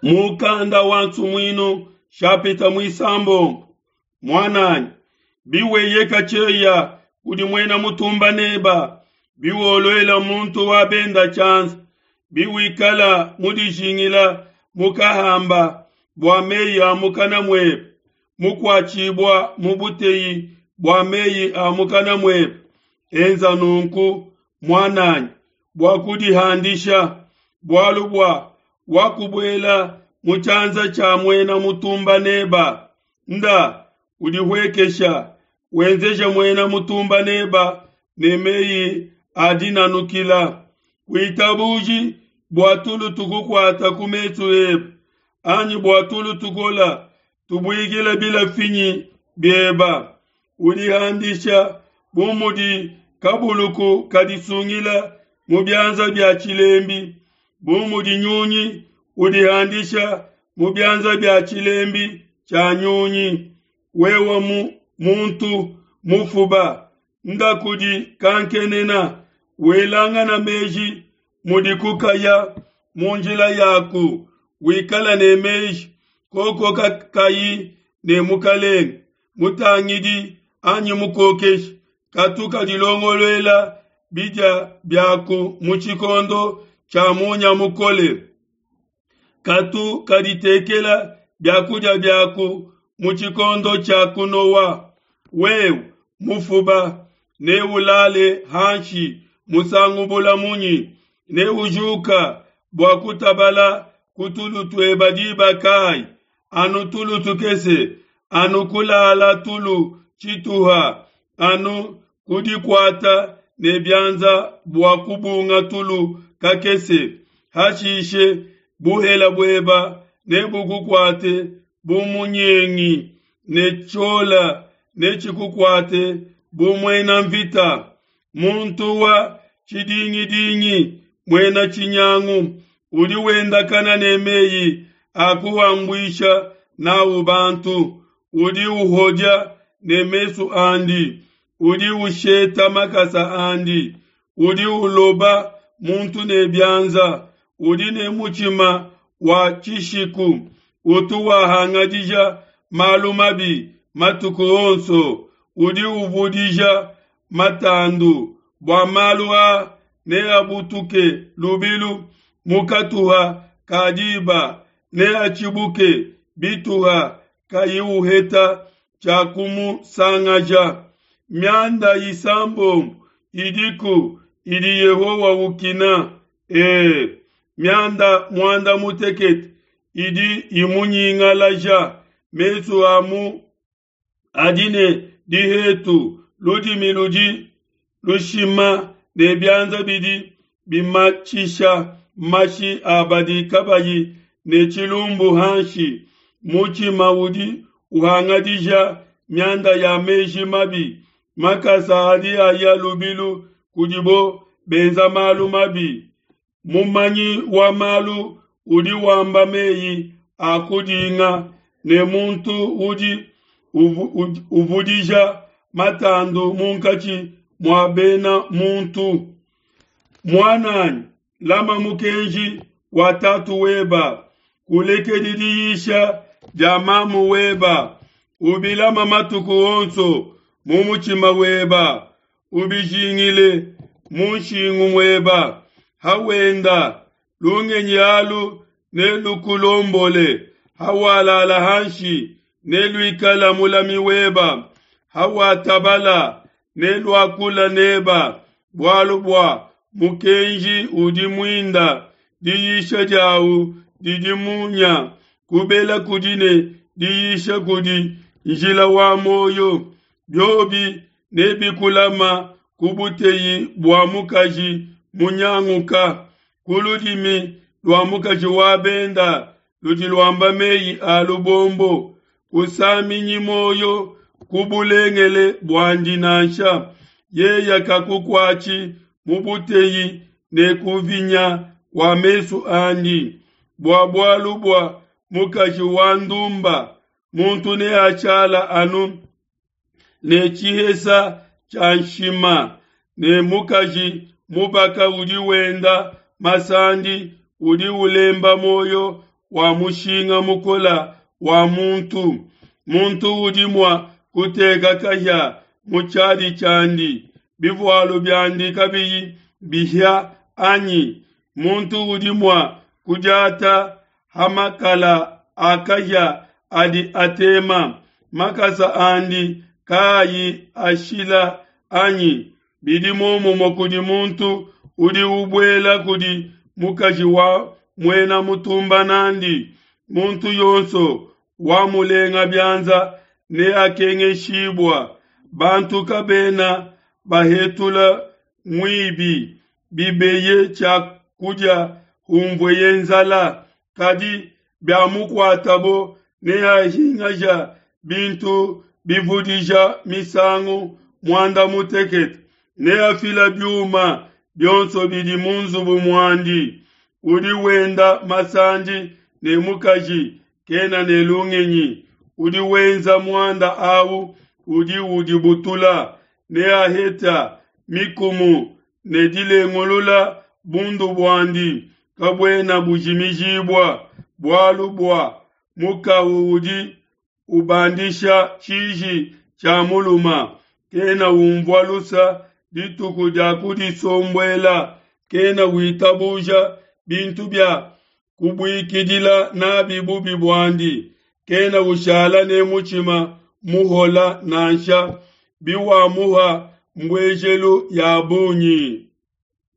mukanda wantu mwino shapita mwisambo mwananyi biweye kacheya kudi mwena mutumba neba biwoloela muntu wabenda chanza biwikala mudishingila mukahamba bwameyi amukana mwepe mukwachibwa mubuteyi bwameyi amukana mwepe enza nunku mwananyi bwakudihandisha bwalubwa wakubwela muchanza cha mwena mutumba neba nda udihwekesha wenzesha mwena mutumba neba nemeyi adinanukila kuitabuji bwatulu tukukwata kumetu ebu anyi bwatulu tukola tubwigila bila finyi bieba udihandisha bumudi kabuluku kadisungila mubyanza bya chilembi bumudi nyunyi udihandisha mubyanza bya chilembi cha nyunyi wewa muntu mufuba ndakudi kankenena welanga na meji mudikukaya munjila yaku wikala ne meji koko kayi ne mukaleng mutangidi anyi mukokeshi katuka dilongolwela bija byaku muchikondo cha munya mukole katu kaditekela byakuja byaku muchikondo cha kunowa wewe mufuba ne ulale hanshi musangubula munyi ne ujuka bwakutabala kutulu ebadiba kai anu tulu tukese anu kulala tulu chituha anu kudikwata ne byanza bwakubunga tulu kakese hashishe buhela bweba ne bukukwate bumunyengi ne chola ne chikukwate bumwena mvita muntu wa chidingi mwena chinyangu uli wenda kana nemeyi akuwambwisha na ubantu uli uhoja nemesu andi uli usheta makasa andi uli uloba muntu nebyanza uli nemuchima wa chishiku utu wahangajija malumabi matuku onso uli uvudija matandu bwa malua ne abutuke lubilu mukatuha kadiba ne achibuke bituha kayiuheta chakumu sangaja myanda isambo idiku idi Yehowa ukina myanda mwanda muteketi idi imunyingalaja mesu amu adine dihetu ludi miluji lushima ne byanza bidi bimachisha mashi abadi kabayi ne chilumbu hanshi muchi maudi uhangadija myanda ya meji mabi makasa adi aya lubilu kujibo benza malu mabi mumanyi wa malu udi wamba meyi akudinga ne muntu uvudija matandu munkachi mwabena muntu mwananyi lama mukenji watatu weba kuleke didiyisha jamamu weba ubilama matuku onso mumuchima weba ubijingile munshingu weba hawenda lungenyalu nelukulombole hawalala hanshi neluikala mulami weba hawatabala nelwakula neba bwalubwa mukenji udimwinda diyisha jawu didimunya kubela kudine diyisha kudi njila wa moyo byobi nebikulama kubuteyi bwamukaji munyanguka kuludimi lwamukaji wabenda ludi lwamba meyi alubombo kusaminyi moyo kubulengele bwandinansha yeya kakukwachi mubuteyi ne kuvinya wa mesu andi bwabwalubwa mukaji wandumba muntu ne achala anu ne chihesa chanshima ne mukaji mubaka udi wenda masandi udi ulemba moyo wa mushinga mukola wa muntu udimwa kuteka kaya muchadi chandi bivwalo byandika biyi bihya anyi muntu udimwa kujata hamakala akaya adi atema makasa andi kayi ashila anyi bidimomo mokudi muntu udi ubwela kudi mukaji wa mwena mutumba nandi muntu yonso wa mulenga byanza ne akenge shibwa bantu kabena bahetula mwibi bibeye cha kuja humbwe yenzala kadi byamukwatabo ne ahingaja bintu bivudija misangu mwanda mutekete ne afila byuma byonso bidi munzu bumwandi udi wenda masandi ne mukaji kena ne lungenyi udi wenza mwanda awu udi butula ne aheta mikumu ne dile ngulula bundu bwandi kabwena bujimijibwa bwalubwa muka udi ubandisha chiji cha muluma kena umvwalusa dituku ja kudisombwela kena witabuja bintu bya kubwikidila na bibubi bwandi kena ushala ne muchima muhola nansha biwa muha mbwejelu ya bunyi.